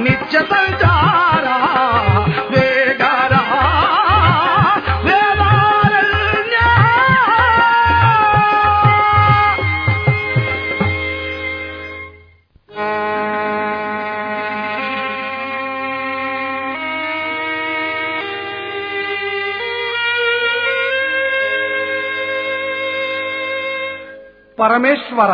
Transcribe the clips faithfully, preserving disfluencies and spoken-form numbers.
నిత్య సంచార వేగరా వేదారణ్య పరమేశ్వర,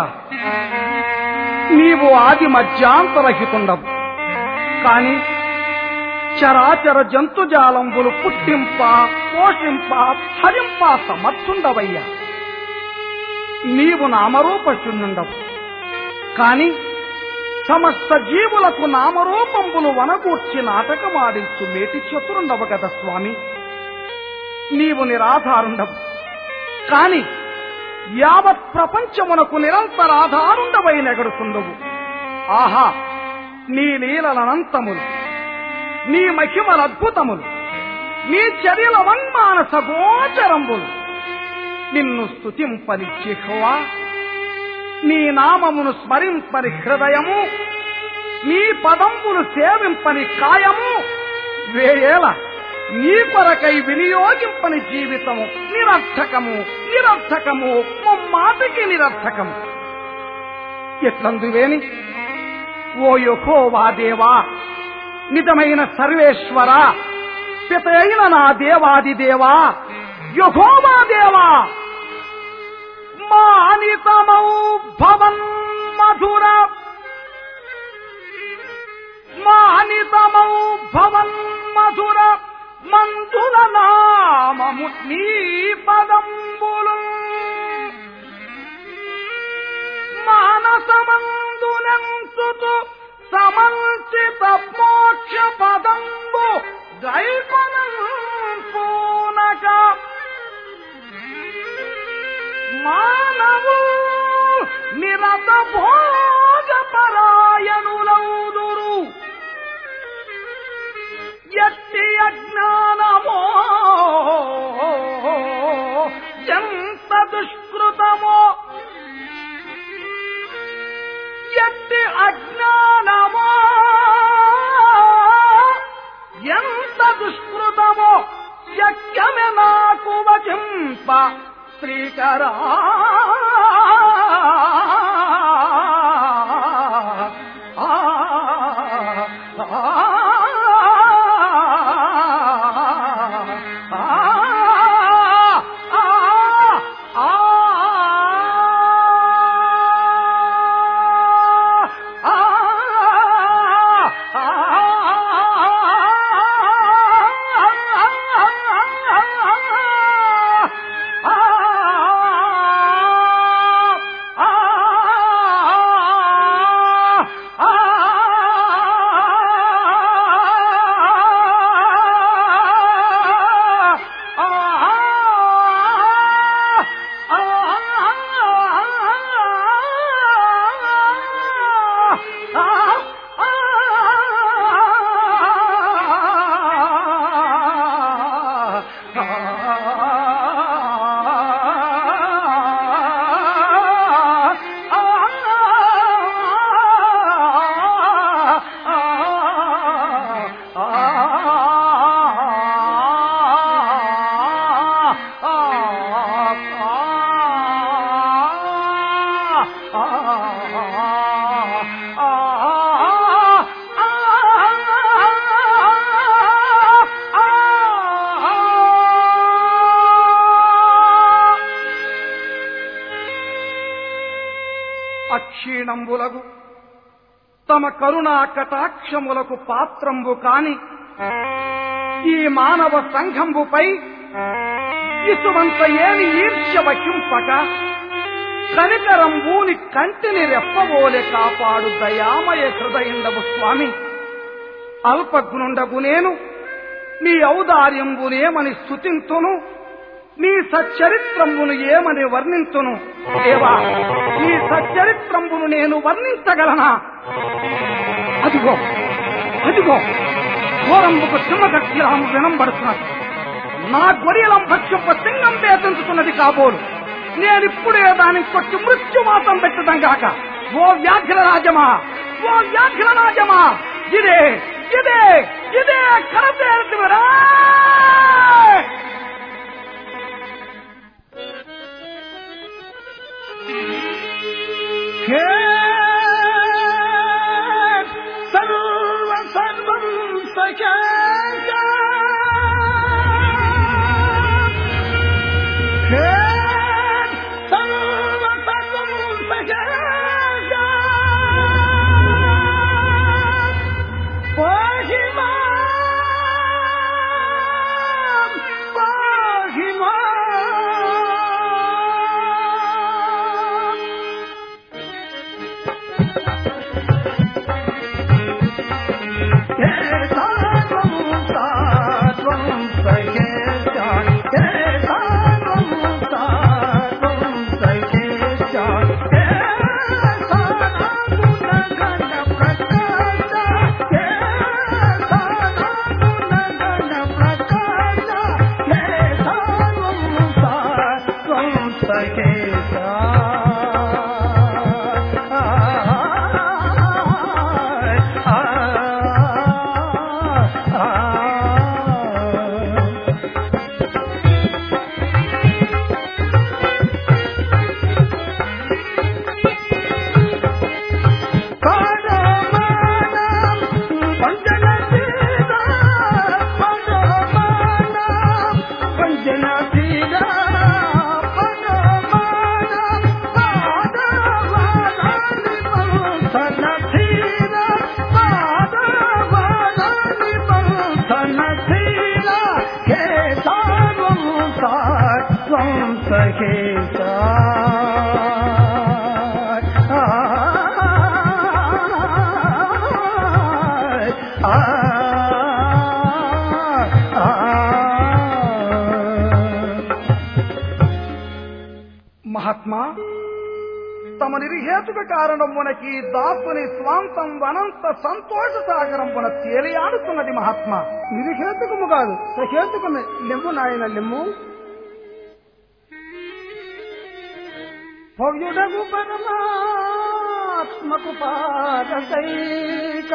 నీవు ఆది మధ్యాంతరహితుండవు. కాని చరాచర జంతుజాలంబులు పుట్టింప పోషింప హరింప సమర్థుండవయ్యా. నీవు నామరూపశూన్యుండవు. కాని సమస్త జీవులకు నామరూపంబులు వనగూర్చి నాటకమాడించు మేటి చతురుండవు కదా స్వామి. నీవు నిరాధారుండవు. కాని యావత్ ప్రపంచమునకు నిరంతరాధారుండవై నెగడుతుండవు. ఆహా, నీ లీలలనంతములు, నీ మహిమలద్భుతములు, నీ చర్యల వన్మానస గోచరంబులు. నిన్ను స్తుతింపని జిహ్వా, నీ నామమును స్మరింపని హృదయము, నీ పదంబులు సేవింపని కాయము, వేయేల నీ కొరకై వినియోగింపని జీవితము నిరర్థకము నిరర్థకము ముమ్మాటికి నిరర్థకము. ఎట్లందువేని ఓ యెహోవా దేవా, నిజమైన సర్వేశ్వర, పిత అయిన నా దేవాది దేవా, యెహోవా దేవా, మానితమౌ భవన్ మధుర మానితమౌ భవన్ మధుర మంజుల నామము నీ పదంబులు మానసమందునంతుతు సమర్చిత మోక్ష పదంబు గైకొనం పూనక మానవు నిరత భోగ పరాయణులౌదురు. ఎట్టి అజ్ఞానమో ఎంత దుష్కృతమో ఎట్టి అజ్ఞానమో ఎంత దుష్కృతమో శక్యమే నాకు వచింప శ్రీకరా. అక్షీణంబులకు తమ కరుణా కటాక్షములకు పాత్రంబు కాని ఈ మానవ సంఘంబుపై ఇసువంత ఏమి ఈర్ష్య వహింపక కనికరంబూని కంటిని రెప్పబోలే కాపాడు దయామయ హృదయండవు స్వామి. అల్పజ్ఞుండగు నేను నీ ఔదార్యంబునేమని స్తుతింతును, నీ సచ్చరిత్రంబును ఏమని వర్ణింతును. దేవా, నీ సచ్చరిత్రంబును నేను వర్ణించగలనా? అదిగో అదిగో ఘోరంబుకు సింహగక్షిరాము వినంబడుతున్నది. నా గొరియలం భక్ష్యప్ప సింగం వేధించుతున్నది కాబోలు. నేనిప్పుడే దాని కొట్టి మృత్యుమాతం పెట్టదంగాక. ఓ వ్యాఘ్ర రాజమా, ఓ వ్యాఘ్ర రాజమా, ఇదే ఇదే ఇదే కరతేరుతుమరా సర్వ సర్వం సఖ్యా మహాత్మా, తమ నిర్హేతుక కారణమునకి దాసుని స్వాంతం అనంత సంతోష సాగరమున తేలియాడుతున్నది. మహాత్మా, నిర్హేతుకము కాదు, సహేతుకమే. లెమ్ము నాయన లెమ్ము. భవ్యుడగు పరమాత్మకు పాదైక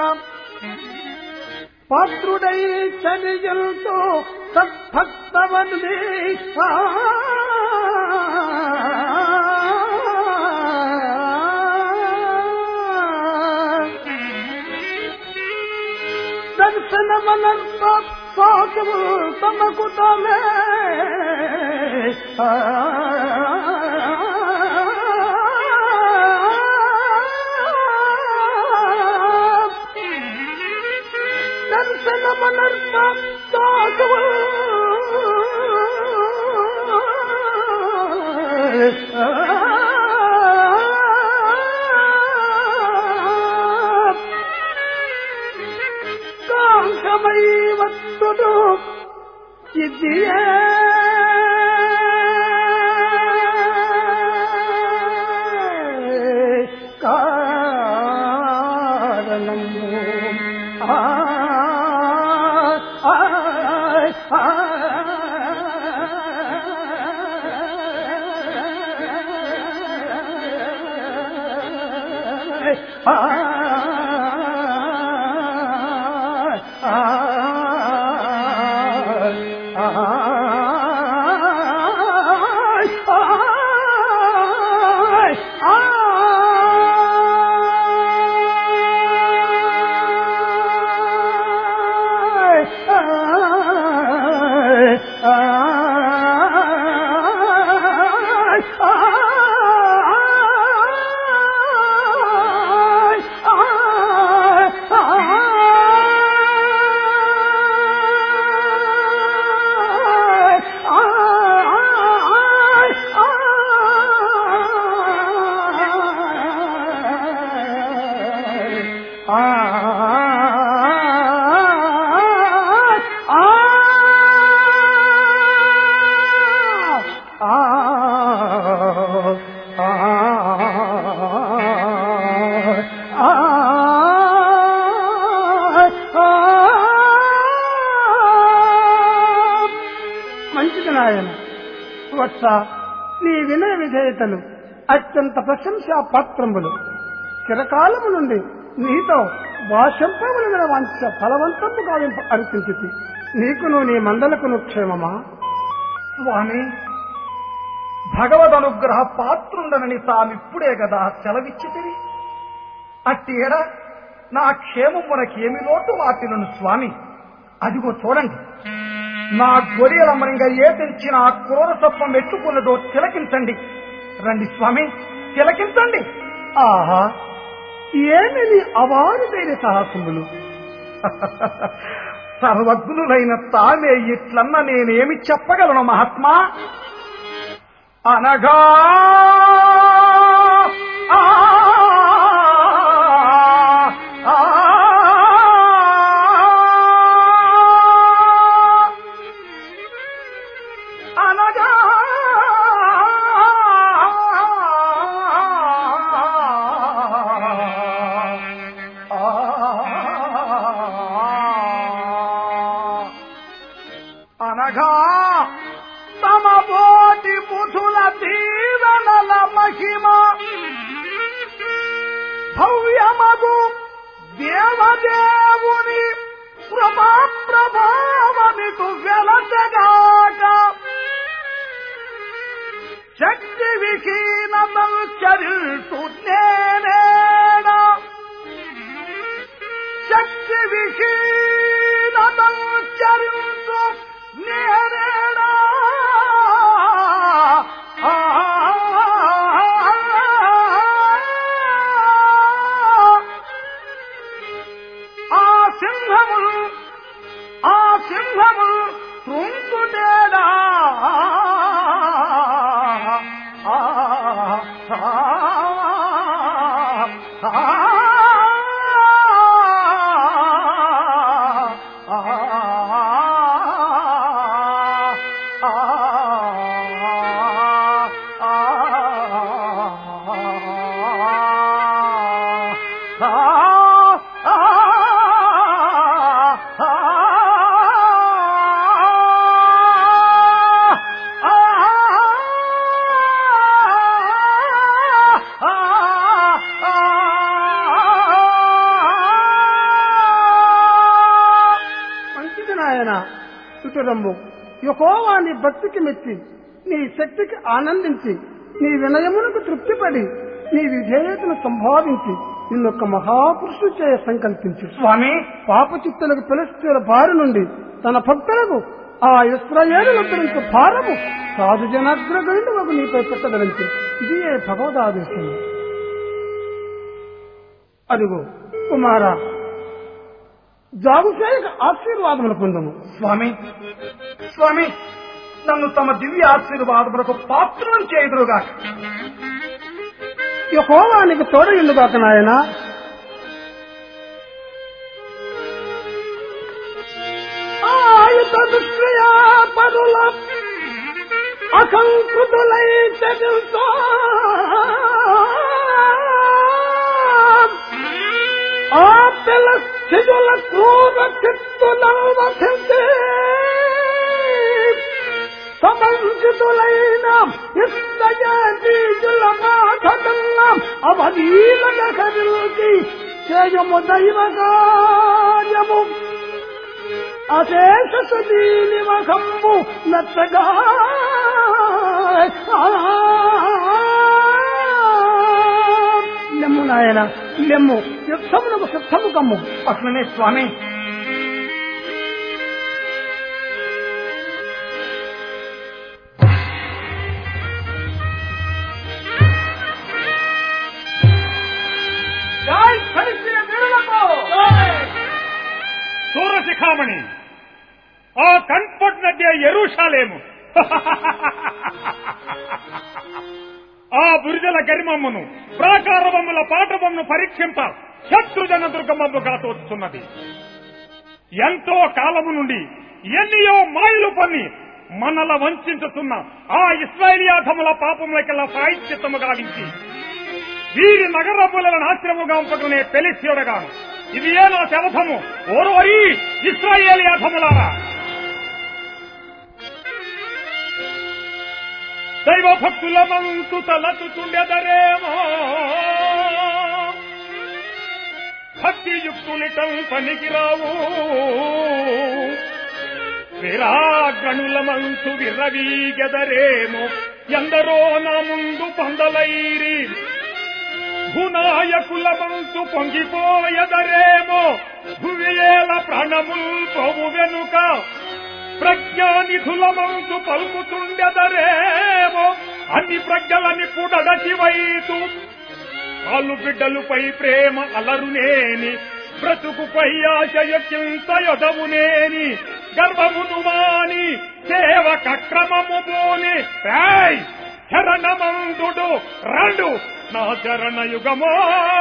పాత్రుడై చలియులతో సద్భక్తవను దర్శనమనంత సాధువు తమకు తమే దర్శనమనంత సాధువు వస్తుడు ఇది కారణము. మంచిది నాయన. వత్స, నీ వినయ విధేయతలు అత్యంత ప్రశంసా పాత్రములు. చిరకాలము నుండి నీతో భాషంపముల వంచ ఫలవంతము గావింప అర్పించి నీకును నీ మందలకును క్షేమమా? స్వామి, భగవద్ అనుగ్రహ పాత్రుండనని తామిప్పుడే గదా సెలవిచ్చితిరి. అట్టేడా నా క్షేమమునకేమి లోటు వాటిలను స్వామి. అదిగో చూడండి, నా గొరియలమ్మనిగా ఏ తెచ్చిన ఆ క్రూర సత్వం ఎట్టుకున్నదో తిలకించండి. రండి స్వామి, తిలకించండి. ఆహా, ఏమిది అవారుదైన సాహసములు! సర్వజ్ఞులైన తామే ఇట్లన్న నేనేమి చెప్పగలను మహాత్మా? అనగా ఆ అనగా తమ బోటి బుధుల దీవెనల మహిమ భవ్యమగు దేవదేవుని కృపా ప్రభావమిటు వెలసగాక శక్తి విహీనతల్ చరిల్తు నేనేడా శక్తి విహీనతల్ చరిల్తు నేనేడా ఆ సింహములు ఆ సింహములు తుంకుటేడా యెహోవాని భక్తికి మెచ్చి నీ శక్తికి ఆనందించి నీ వినయమునకు తృప్తిపడి నీ విధేయతను సంభావించి నిన్నొక్క మహాపురుషుడు చేయ సంకల్పించు. స్వామి, పాపచిత్తులకు పిలుస్తున్న బారి నుండి తన భక్తులకు ఆ ఇశ్రాయేలుల గురించి భారము సాధు జనాగ్రగణులకు నీపై పెట్టదలంచి ఇది ఏ భగవదాదేశం. అదిగో కుమారా, జాగుసేయక ఆశీర్వాదములు పొందము. స్వామి స్వామి నన్ను తమ దివ్య ఆశీర్వాదములకు పాత్రను చేయుదురుగా. యెహోవానికి తోడయుండుగాక నాయన. ఆయుధ దృష్ట్యా పరుల అసంకృతులై చదువుతో ఆ పిల్ల శిజుల క్రూర చిత్తులను వధించి సమంజితులైన ఇష్టజీజుల మాధకన్న అవధీలగా కదిల్చి చేయము దైవ కార్యము అశేష సుదీని వసంబు నచ్చగా లెమ్ము నాయన లెమ్ము, యుద్ధమునకు సిద్ధము కమ్ము. అట్లనే స్వామి. సూరశిఖామణి, ఆ కన్పొట్నద్య యెరూషలేము ఆ బురుజల గరిమమ్మను ప్రాకారవమ్ముల పాఠవమ్మును పరీక్షింప శత్రుజన దుర్గమమ్ముగా తోచుతున్నది. ఎంతో కాలము నుండి ఎన్నియో మాయలు పన్ని మనల వంచుతున్న ఆ ఇశ్రాయేలీయాధముల పాపములకెల్లా సాహిత్యము గావించి వీరి నగరములను ఆశ్రముగా ఉంపకునే పెలిస్యుడగాను ఇది ఏ నా శవధము ఓరోరి ఇశ్రాయేలీయాధములారా, దైవ భక్తుల మంతు తలచుచుండెదరేమో భక్తియుక్తులిటం పనికిరావు విరాగణుల మంచు విర్రవీగెదరేమో ఎందరో నా ముందు పందలైరి భూనాయకుల మంచు పొంగిపోయెదరేమో భువియేల ప్రాణముల్ పోవు వెనుక ప్రజ్ఞానిధుల మంచు పలుకుతుండెదరేమో అన్ని ప్రజ్ఞలని పుడగటి వైతు పాలు బిడ్డలుపై ప్రేమ అలరునేని బ్రతుకుపై ఆశయకింత యొదవునేని గర్వమును మాని సేవక క్రమము పోని శరణమందుడు రండు నా చరణ యుగమో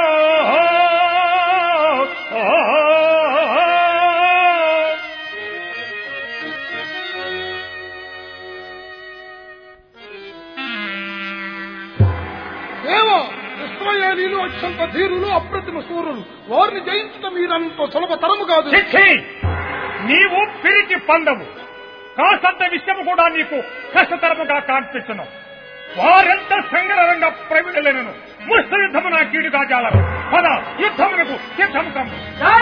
దేవా, ఇశ్రాయేలీలు అత్యంత ధీరులు, అప్రతిమ సూరులు. వారిని జయించడం మీరంత సులభ తరము కాదు. నీవు పిరికి పందవు. కాసంత విషయము కూడా నీకు కష్టతరముగా కనిపించను. వారెంత సంగ్రహంగా ప్రవీణులను ముష్ట యుద్ధము నా కీడుగా జాలరు. పద యుద్ధమునకు సిద్ధము కమ్ము.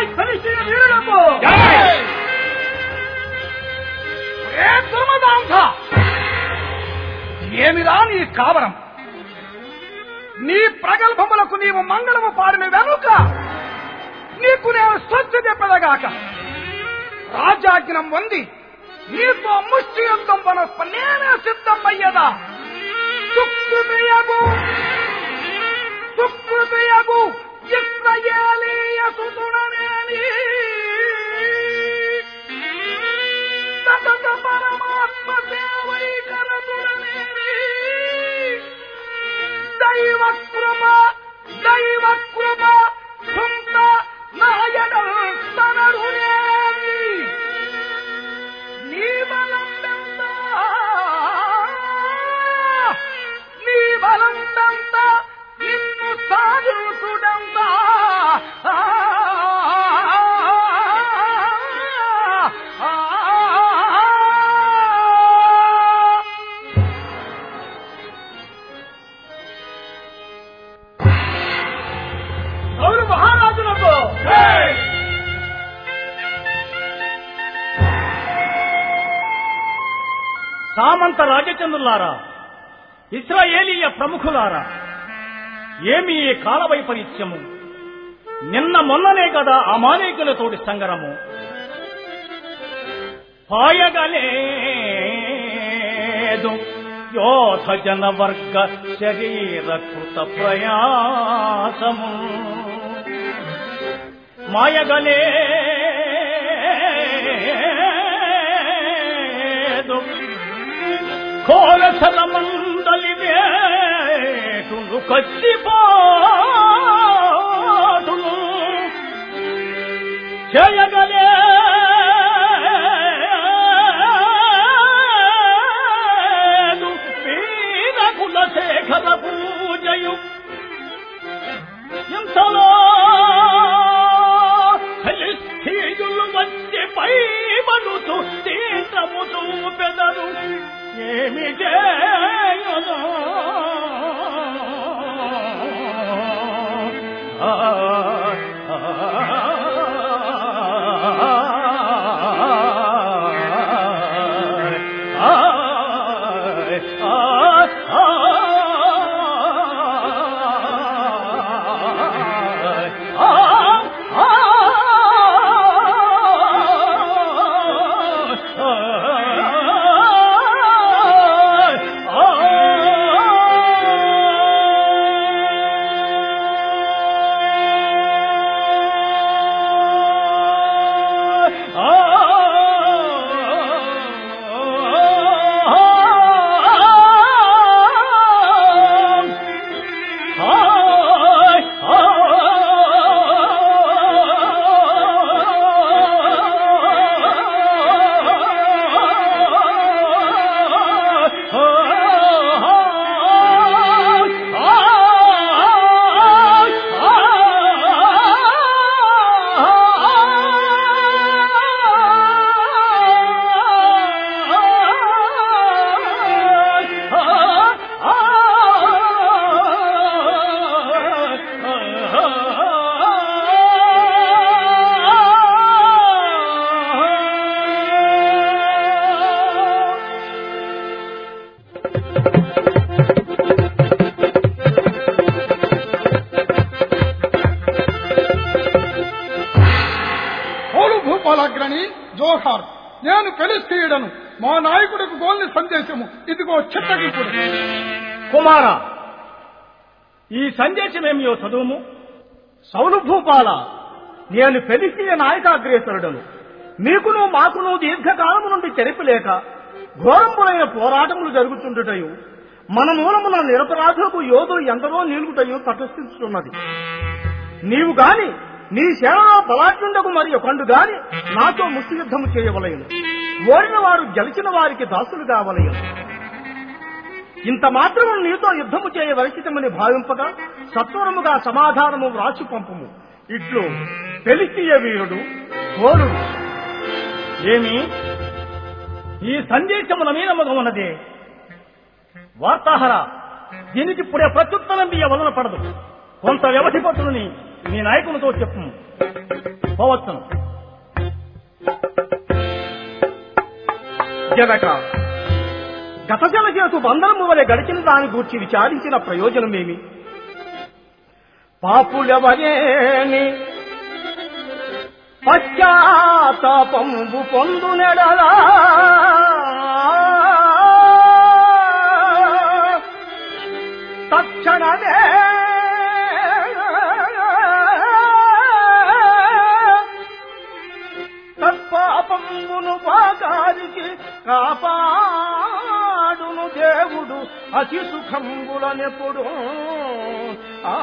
ఏమిరా నీ కావరం? నీ ప్రగల్భములకు నీవు మంగళము పాడిన వెనుక నీకు నేను స్వచ్ఛ చెప్పదగాక రాజాజ్ఞం పొంది నీతో ముష్టి యుద్ధం పనొప్ప నేనే సిద్ధమయ్యదా. సుకృతయగు సుకృతయగు ఇశ్రాయేలీయ సుతుడనేని సతత పరమాత్మ సేవైకరతుడనేని దైవ కృప దైవ కృప సొంత నాయడల్ తనరునేని నీ బలంబెంత నీ బలంబెంత నిన్ను సాధుసుడంత అవును మహారాజులకు సామంత రాజచంద్రులారా, ఇశ్రాయేలీయ ప్రముఖులారా, ఏమి ఈ కాల వైపరీత్యము! నిన్న మొన్ననే కదా అమాలేకులతోటి సంగరము. పాయగలేదు యోధ జన వర్గ శరీర కృత ప్రయాసము మాయగలేదు కోరసల మందలి వేటును కచ్చిపోటును చేయగలేదు వీర కులశేఖర పూజయు ఇంతలో ఫలిస్థీయులు వచ్చి పై మనుచు తీర్థము చూపెదరు ఏమి చేయను ఆ జోహార్. నేను ఫిలిస్తీయుడను. మా నాయకుడికి గోల్ని సందేశము ఇదిగో చిత్తగింపుడు. కుమార, ఈ సందేశమేమియో చదువుము. సౌలు భూపాల, నేను ఫిలిస్తీయ నాయకాగ్రేసరుడను. మీకును మాకును దీర్ఘకాలము నుండి తెరిపిలేక ఘోరంబులైన పోరాటములు జరుగుతుండుటయు, మన మూలమున నిరపరాధులకు యోధులు ఎందరో నిలుగుటయు తటస్థిస్తున్నది. నీవు గాని నీ సేనలో బలాఢ్యుండకు మరి ఒకండు గాని నాతో ముష్టి యుద్ధము చేయవలయను. ఓడిన వారు గెలిచిన వారికి దాసులు కావలయను. ఇంత మాత్రము నీతో యుద్ధము చేయవలసితమని భావింపగా సత్వరముగా సమాధానము వ్రాసి పంపుము. ఇట్లు ఫిలిస్తీయ వీరుడు ఘోరుడు. ఏమి ఈ సందేశముల మీద మొదలున్నదే వార్తాహర, దీనికి ఇప్పుడే ప్రత్యుత్తరం మీ వలన పడదు. కొంత వ్యవధి పట్టుని మీ నాయకునితో చెప్పు. పోవచ్చును. జనక, గత జన చేతు బంధనము వలె గడిచిన దాని గూర్చి విచారించిన ప్రయోజనమేమి? పాపులెవరేని పశ్చాత్తాపంబు పొందునెడలా తక్షణమే తత్పాపంబును పాకారికి కాపాడును దేవుడు అతి సుఖంబులనెప్పుడు. ఆ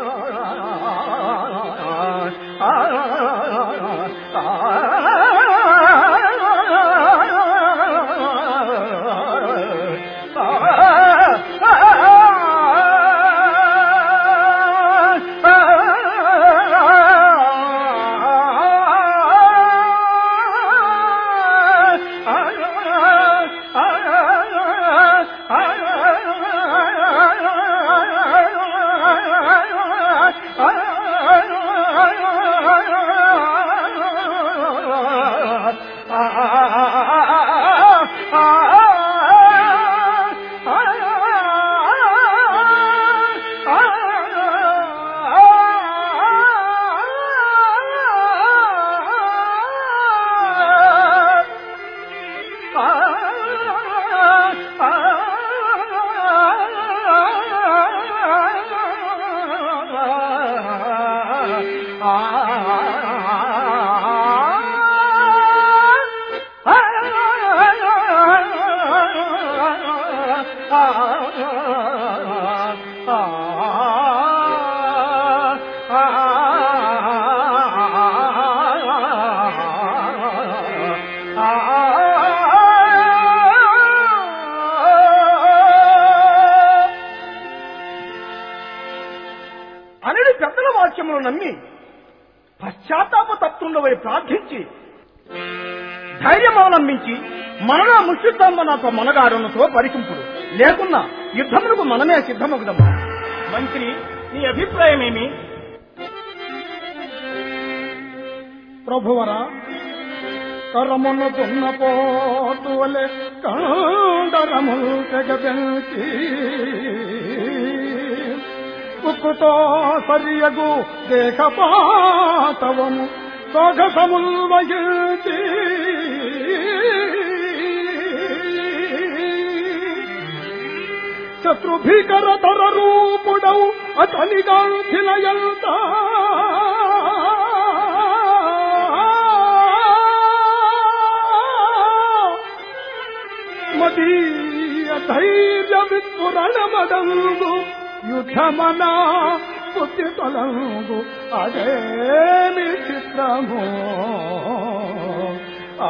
అనేది పెద్దల వాక్యమును నమ్మి పశ్చాత్తాప తత్వంలోవై ప్రార్థించి ధైర్యం అవలంబించి మనలో ముష్టిస్తంభనతో మనగాడునతో పరికింపుడు లేకున్నా యుద్ధములకు మనమే సిద్ధమగుదమ్మా. మంత్రి, నీ అభిప్రాయమేమి? ప్రభువరా, కరమును దున్న పోటు వలె కండరములు తెగబెంచి ఉక్కుతో సరియగు దేహపాతవము సొగసముల్ వహించి శత్రుభీకర తర రూపుడవు అతనిగాంచిన మదీయ ధైర్య విస్ఫురణమదంగు యుద్ధమనా బుద్ధి తొలంగు అదేమి చిత్రము. ఆ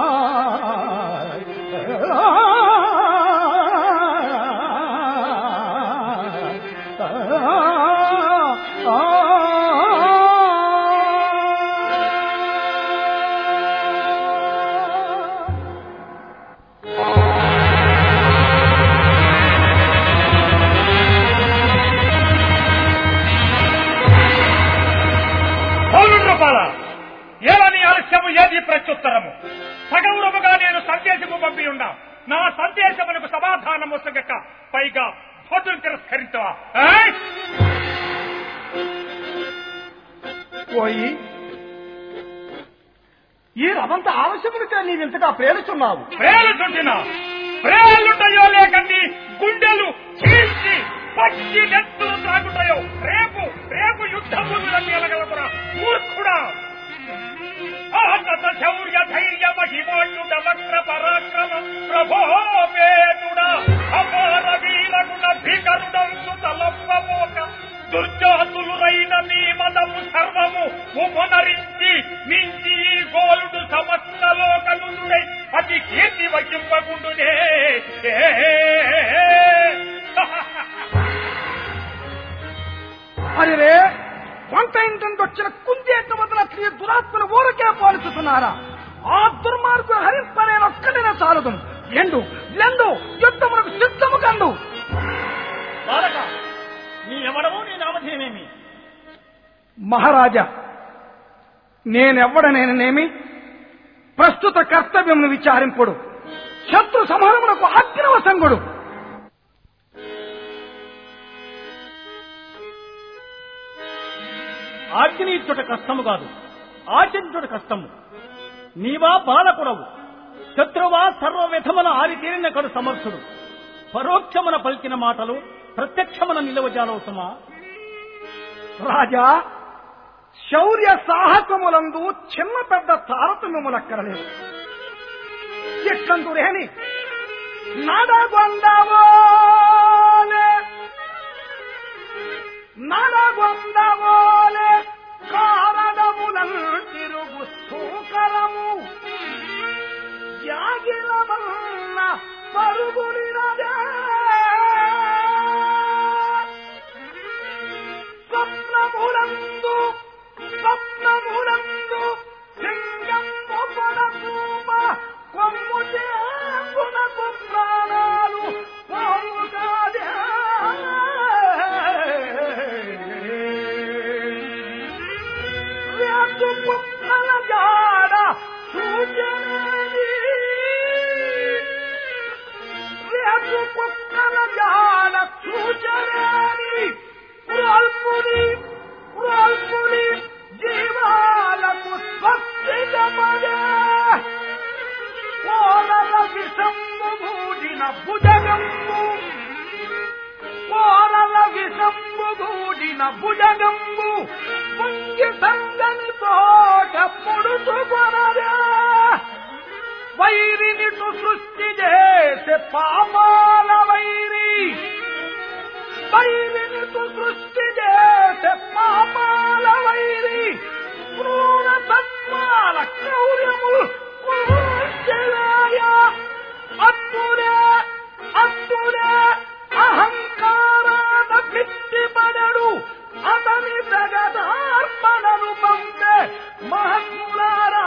ఏలని ఆలస్యము ఏది ప్రత్యుత్తరము? సగౌరముగా నేను సందేశము పంపి ఉన్నా నా సందేశమునకు సమాధానము సగక పైగా భోజనం తిరస్కరించవా? పోయి ఈ రవంత ఆవశ్యములకే నీవింతగా ప్రేలుచున్నావు. ప్రేలుచుంటినా ప్రేలుంటాయో లేకండి గుండెలు చీల్చి పచ్చి నెత్తులు తాగుతాయో రేపు రేపు యుద్ధభూములను ఎలగలపురా మూర్ఖుడా. ఆహత శౌర్య ధైర్య మహిమాయుడ వక్ర పరాక్రమ ప్రభోపేతుడ అపార వీరగుణ భీకరుడంసు తలప్పమోక దుర్జాతులురైన నీ మదము సర్వము ఉపనరించి మించి ఈ గోలుడు సమస్త లోకనుడై అతి కీర్తి వహింపకుండునే. అరే వంట ఇంటికి వచ్చిన కుందేట వదల స్త్రీ దురాత్మను ఊరికే పోలుచుతున్నారా? ఆ దుర్మార్గులు హరింపనేను ఒక్కడైనా చాలదు. ఎండు లెండు యుద్ధమునకు సిద్ధము కండు. బాలక, నీ ఎవడము నీ నామధేయమేమి? మహారాజా, నేనెవ్వడనేనేమి ప్రస్తుత కర్తవ్యమును విచారింపుడు, శత్రు సంహారమునకు అగ్నివసంగుడు. ఆజ్ఞనిచ్చుట కష్టము కాదు, ఆచరించుట కష్టము. నీవా పాలకుడవు, శత్రువా సర్వ విధమున ఆరితేరిన కడు సమర్థుడు. పరోక్షమున పలికిన మాటలు ప్రత్యక్షమున నిలవజాలవుతుమా? రాజా, శౌర్య సాహసములందు చిన్న పెద్ద తారతమ్యములక్కరలేదు. ఎక్కందురేని నడగొందవోలే నడగొందవోలే కారణములం తిరుగు సూకరము యాగిలమన్న పరుగులినదే స్వప్నములందు స్వప్నములందు సింగము పడకూమ కొమ్ము చేకునకు ప్రాణాలు పోరుగాదే. రేపు కుక్కల జాడ సూచనేది, రేపు కుక్కల జాడ సూచనేది అల్పుని అల్పుని జీవాలకు స్వస్తిగమదే. కోరల విషంబు గూడిన భుజగంబు కోరల విషంబు గూడిన భుజగంబు పొంగి సంగని తోట పొడుచుకొనదే. వైరినిటు సృష్టి చేసే పాపాల వైరి, వైరినిటు సృష్టి చేసే పాపాల వైరి క్రూర తత్వాల క్రౌర్యములు అత్తుడే అత్తుడే అహంకారాన పిట్టిపడడు అతని జగదార్పణను పంపే మహాత్ములారా.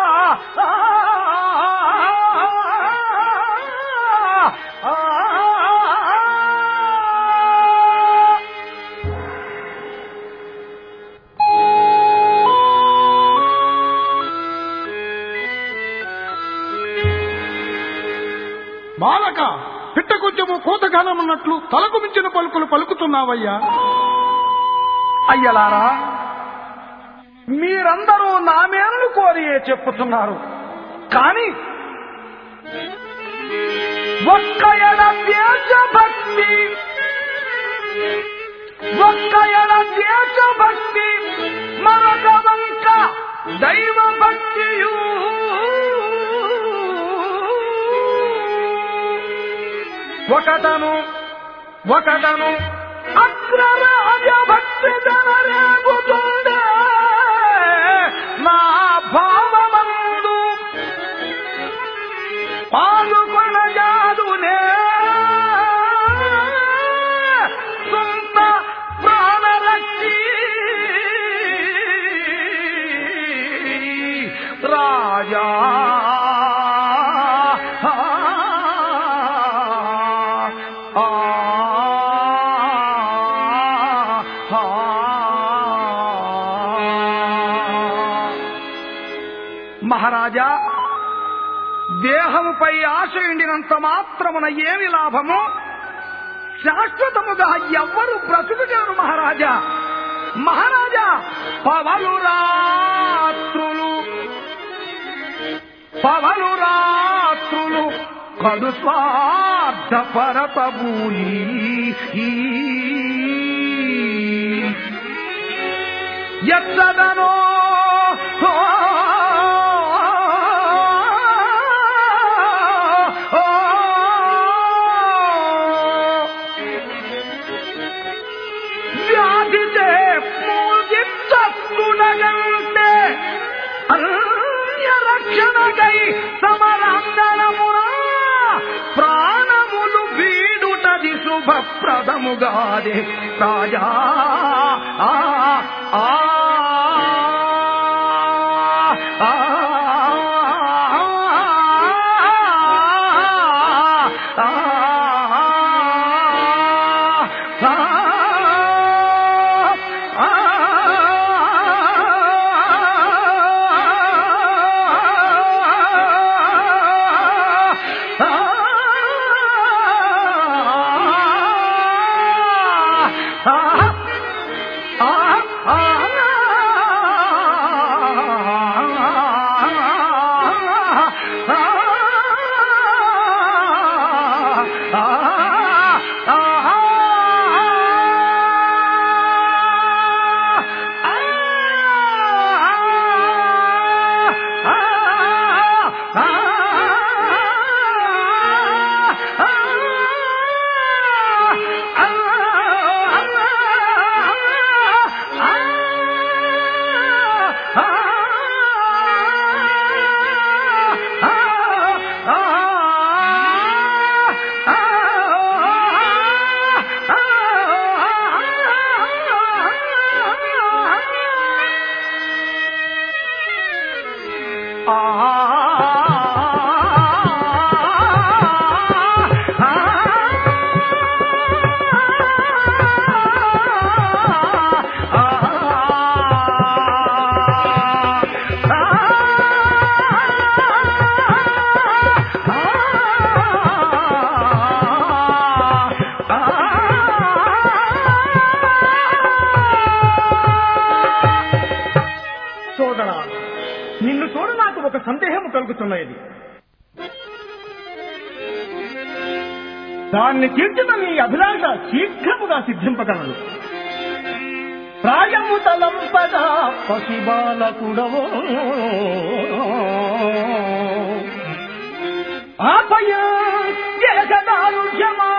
బాలక, పిట్ట కొంచెము కోతగానమన్నట్లు తలకు మించిన పలుకులు పలుకుతున్నావయ్యా. అయ్యలారా, మీరందరూ నా మేనను కోరియే చెప్పుతున్నారు. కాని ఒక్క ఎడ దేశభక్తి ఒక్క ఎడ దేశభక్తి మరొక వంక దైవ భక్తియు ఒకటను ఒకటను అగ్రరాజభక్తి జనరేగుతుండే నా భావమందు పాల్గొనజాదునే సొంత ప్రాణరక్షి రాజా. మహారాజా, దేహముపై ఆశయుండినంత మాత్రమున ఏమి లాభము? శాశ్వతముగా ఎవ్వరు బ్రతుకులేరు మహారాజా. మహారాజా, పవలు రాత్రులు పవలు రాత్రులు కడు స్వార్థ పరతబూలి ఎచ్చదనో వ్యాధితే మూర్జిత్తుడగంటే అన్యరక్షణకై సమరాంగణమునా ప్రాణములు వీడుటది శుభప్రదముగాదే రాజా. ఆ ఆ నిన్ను చూడ నాకు ఒక సందేహము కలుగుతున్నది. దాన్ని తీర్చిన నీ అభిలాష శీఘ్రముగా సిద్ధింపగలదు. ప్రాయము తలంపగా పసిబాలకుడవో ఆపయ జగదారుష్యమా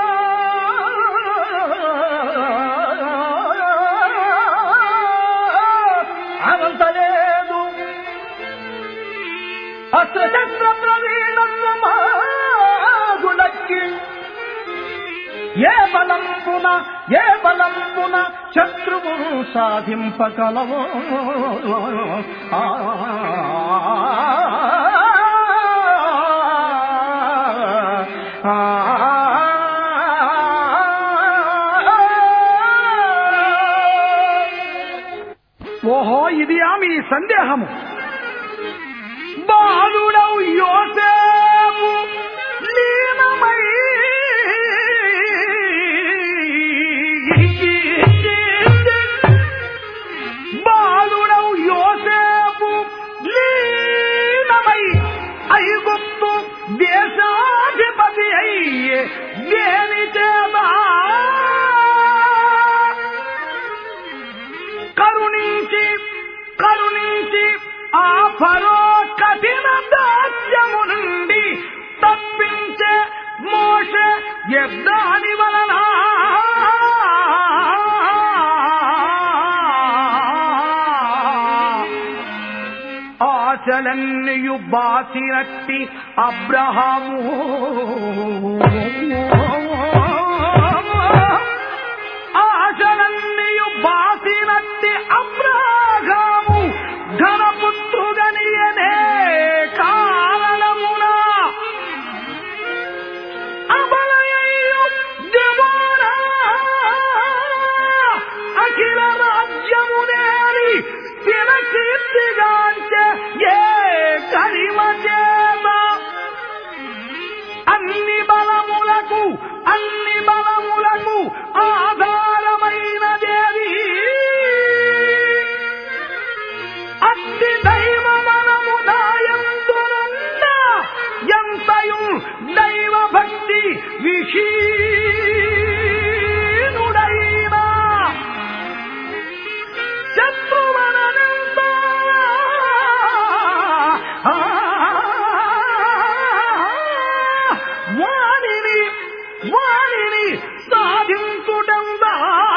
అనంతలేదు అస్త్రశస్త్ర ప్రవీణత్వమాగుడక్కి ఏ బలంపున ఏ బలంపున శత్రువు సాధింపగలవో ఓహో ఇది ఆమె సందేహము. బాలుడవు యోసేపు లీనమై బాలుడవు యోసేపు లీనమై ఐగుప్తు దేశాధిపతి అయ్యే దేని చేదా కరుణించి కరుణించి ఆ ఫరో కఠిన దాస్యము నుండి తప్పించే మోషే యుద్ధాని వలన ఆశలన్నీయు బాసినట్టి అబ్రహాము ఆశలన్నీయు బాసినట్టి అబ్రహాము ఘనపుత్రుడనియనే కారణమున అబలయు దేవరా అఖిల రాజ్యమునేరి స్థిర కీర్తిగాంచే ఏ కరిమ చేత అన్ని బలములకు అన్ని బలములకు ఆధారమైన దేవి అట్టి దైవ భక్తి విహీనుడైన శత్రువనంత వాణిని వాణిని సాధించుడందా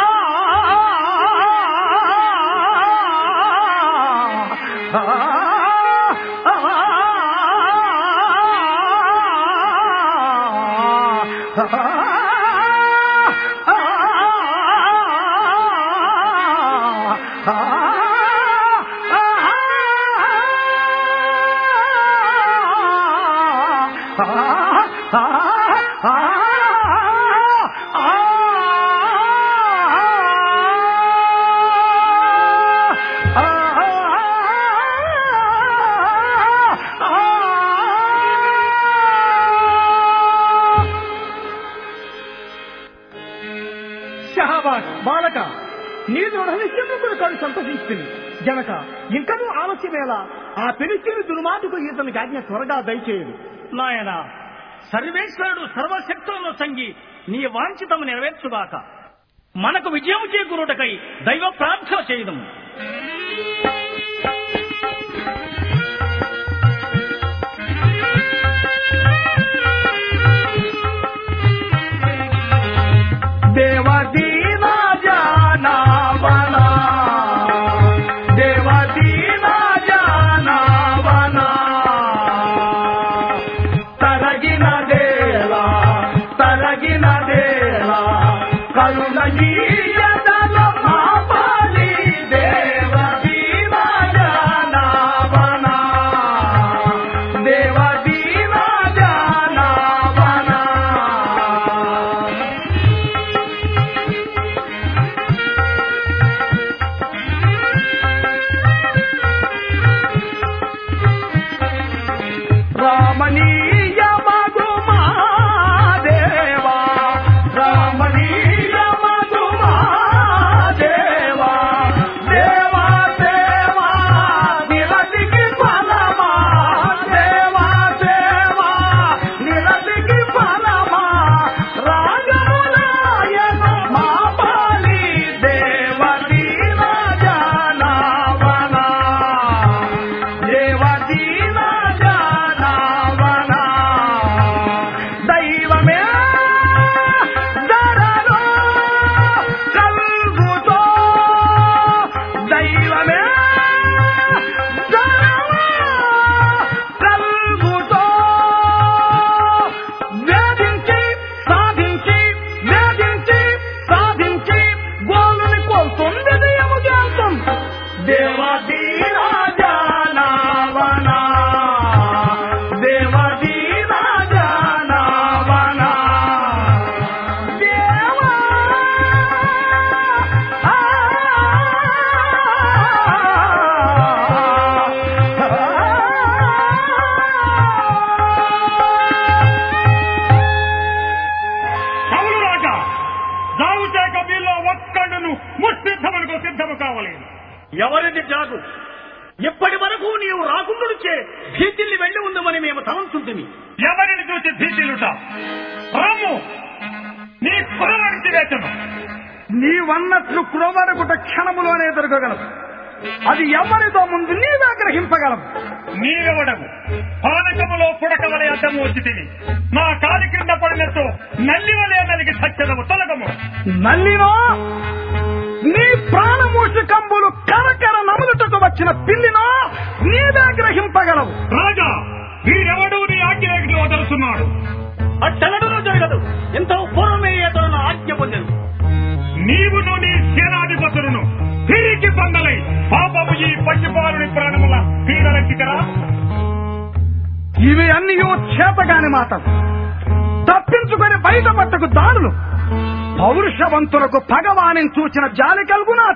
బాలక నీ దృఢ నిశ్చయముకు కాదు సంతోషిస్తుంది జనక ఇంకనూ ఆలస్యమేలా ఆ పిలిచిన దుర్మార్గుకు ఈతనికి ఆజ్ఞ త్వరగా దయచేయదు నాయన సర్వేశ్వరుడు సర్వశక్తులను సంగి నీ వాంఛితము నెరవేర్చుగాక మనకు విజయం చేకూరుటకై దైవ ప్రార్థన చేయదము. దేవదీనా జానవనా దేవదీనా జానవనా తరగిన దేలా తరగిన దేలా కరుణగీయదల మాపలి దేవదీనా జానవనా దేవదీనా జానవనా రామనీయ మధుమా దేవా రామనీయ మధుమా దేవా దేవా దేవా నిరతికి ఫలమా దేవా దేవా నిరతికి ఫలమా రాగములాయన మాపలి దేవదీనా జానవనా దేవదీనా జానవనా దైవమే ధరలో కల్గుతో దైవమే ధరలో కల్గుతో వేధించి సాధించి వేధించి సాధించి గోలుని కోల్తుంది దయము చేస్తాం దేవదీనా జానవనా దేవదీనా జానవనా దేవా ఆ కవులు రాజా జావుచేక మీలో ఒక్కడును ముష్టిద్ధములకు సిద్ధము కావలేదు. ఎవరిది జాగు ఇప్పటి వరకు నీవు రాకుండుచే భీతిల్ని వెళ్లి ఉందమని మేము తలంచుంటుంది. ఎవరిని చూసి భీతిలుట రాము నీ కులవడిచి వేచను. నీవన్నట్లు క్రోవరకుట క్షణములోనే దొరకగలవు. అది ఎవరితో ముందు నీవే గ్రహింపగలవు. నీవెవడము పానకములో పుడకవలే అడ్డము వచ్చి తిని నా కాలి క్రింద పడినట్టు నల్లివలే నలిగి సత్యదము తొలగము. నల్లినో నీ ప్రాణమూషికంబులు కరకర నములుటకు వచ్చిన పిల్లినో నీవే గ్రహింపగలవు. రాజా వీరెవడూ నీ ఆజ్ఞకి వదలుతున్నాడు. అట్టనడును జరగదు. ఎంతో పూర్వమే అతను ఆజ్ఞ పొందను. నీవును నీ సేనాధిపతులను తిరిగి పొందలై పాపము ఈ పచ్చిపాలుని ప్రాణముల పీడలెక్కికరా. ఇవి అన్నీ చేతగాని మాటలు. తప్పించుకొని బయటపట్టకు దారులు. పౌరుషవంతులకు భగవాని చూచిన జాలి కలుగునా.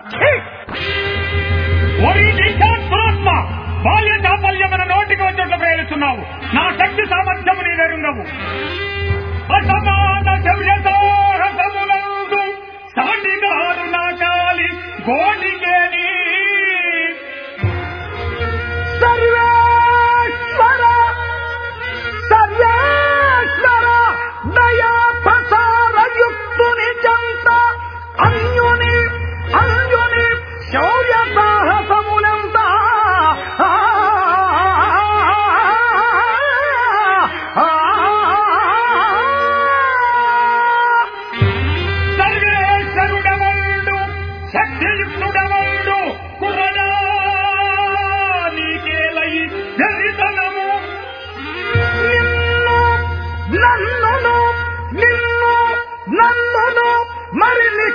ఓరి నీచాత్మాత్మ బాల్య చాపల్యమైన నోటికి వచ్చేట్లు ప్రేరిస్తున్నావు. నా శక్తి సామర్థ్యము నీ వెరుంగవు. అసమాన శౌర్యసాహసములందు సాటిగారు నా కాలి గోడికేని సర్వేశ్వర సర్వేశ్వర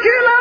అఖిల